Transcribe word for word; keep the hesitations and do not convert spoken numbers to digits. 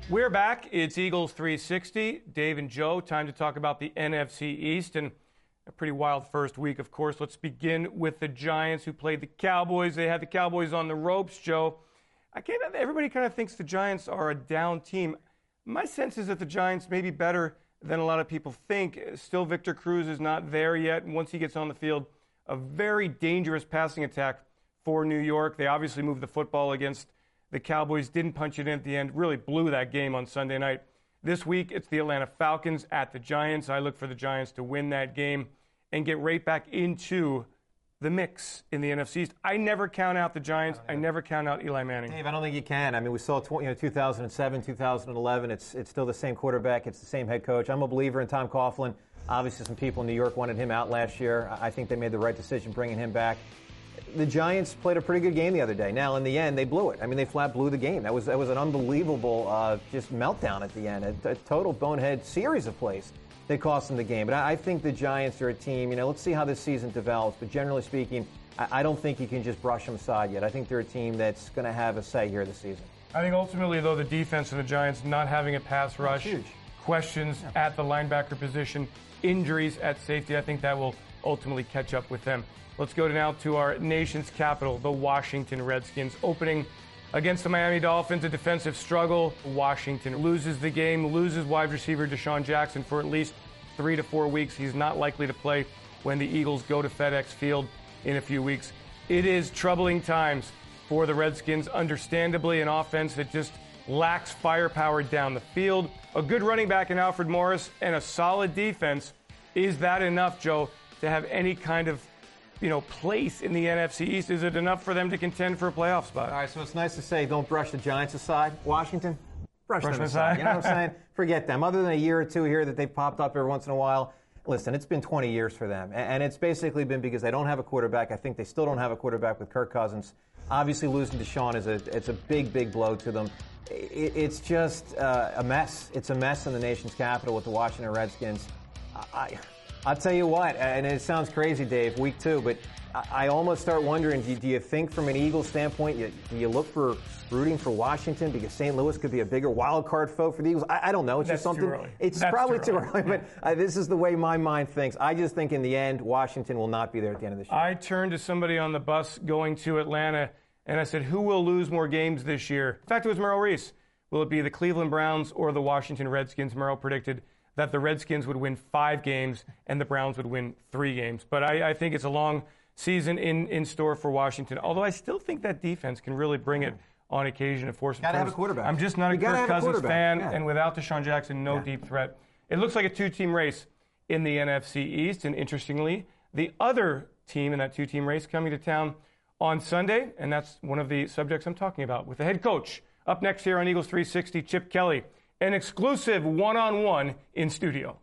We're back. It's Eagles three sixty. Dave and Joe, time to talk about the N F C East and a pretty wild first week, of course. Let's begin with the Giants, who played the Cowboys. They had the Cowboys on the ropes, Joe. I can't. Everybody kind of thinks the Giants are a down team. My sense is that the Giants may be better than a lot of people think. Still, Victor Cruz is not there yet. Once he gets on the field, a very dangerous passing attack for New York. They obviously moved the football against the Cowboys, didn't punch it in at the end, really blew that game on Sunday night. This week, it's the Atlanta Falcons at the Giants. I look for the Giants to win that game and get right back into the mix in the N F C East. I never count out the Giants. I never count out Eli Manning. Dave, I don't think you can. I mean, we saw you know, two thousand seven, two thousand eleven. It's it's still the same quarterback. It's the same head coach. I'm a believer in Tom Coughlin. Obviously, some people in New York wanted him out last year. I think they made the right decision bringing him back. The Giants played a pretty good game the other day. Now, in the end, they blew it. I mean, they flat blew the game. That was that was an unbelievable uh, just meltdown at the end. A, a total bonehead series of plays that cost them the game. But I, I think the Giants are a team, you know, let's see how this season develops. But generally speaking, I, I don't think you can just brush them aside yet. I think they're a team that's going to have a say here this season. I think ultimately, though, the defense of the Giants not having a pass rush, huge. questions Yeah. at the linebacker position, injuries at safety, I think that will ultimately catch up with them. Let's go to now to our nation's capital, the Washington Redskins, opening against the Miami Dolphins, a defensive struggle. Washington loses the game, loses wide receiver Deshaun Jackson for at least three to four weeks. He's not likely to play when the Eagles go to FedEx Field in a few weeks. It is troubling times for the Redskins, understandably, an offense that just lacks firepower down the field. A good running back in Alfred Morris and a solid defense. Is that enough, Joe, to have any kind of you know, place in the N F C East? Is it enough for them to contend for a playoff spot? All right, so it's nice to say don't brush the Giants aside. Washington, brush, Brush them them aside. aside. You know what I'm saying? Forget them. Other than a year or two here that they've popped up every once in a while, listen, it's been twenty years for them. And it's basically been because they don't have a quarterback. I think they still don't have a quarterback with Kirk Cousins. Obviously, losing Deshaun is a, it's a big, big blow to them. It's just uh, a mess. It's a mess in the nation's capital with the Washington Redskins. I, I'll tell you what, and it sounds crazy, Dave, week two, but I almost start wondering, do you, do you think from an Eagles standpoint, you, do you look for rooting for Washington because Saint Louis could be a bigger wild card foe for the Eagles? I, I don't know. It's That's just something. Too early. It's That's probably too too early, early, but uh, this is the way my mind thinks. I just think in the end, Washington will not be there at the end of this year. I turned to somebody on the bus going to Atlanta, and I said, who will lose more games this year? In fact, it was Merrill Reese. Will it be the Cleveland Browns or the Washington Redskins? Merrill predicted that the Redskins would win five games and the Browns would win three games. But I, I think it's a long season in, in store for Washington, although I still think that defense can really bring it on occasion to force. Gotta have a quarterback. I'm just not You a gotta Kirk have a Cousins fan, quarterback. Yeah. and without Deshaun Jackson, no Yeah. deep threat. It looks like a two-team race in the N F C East, and interestingly, the other team in that two-team race coming to town on Sunday, and that's one of the subjects I'm talking about with the head coach. Up next here on Eagles three sixty, Chip Kelly, an exclusive one-on-one in studio.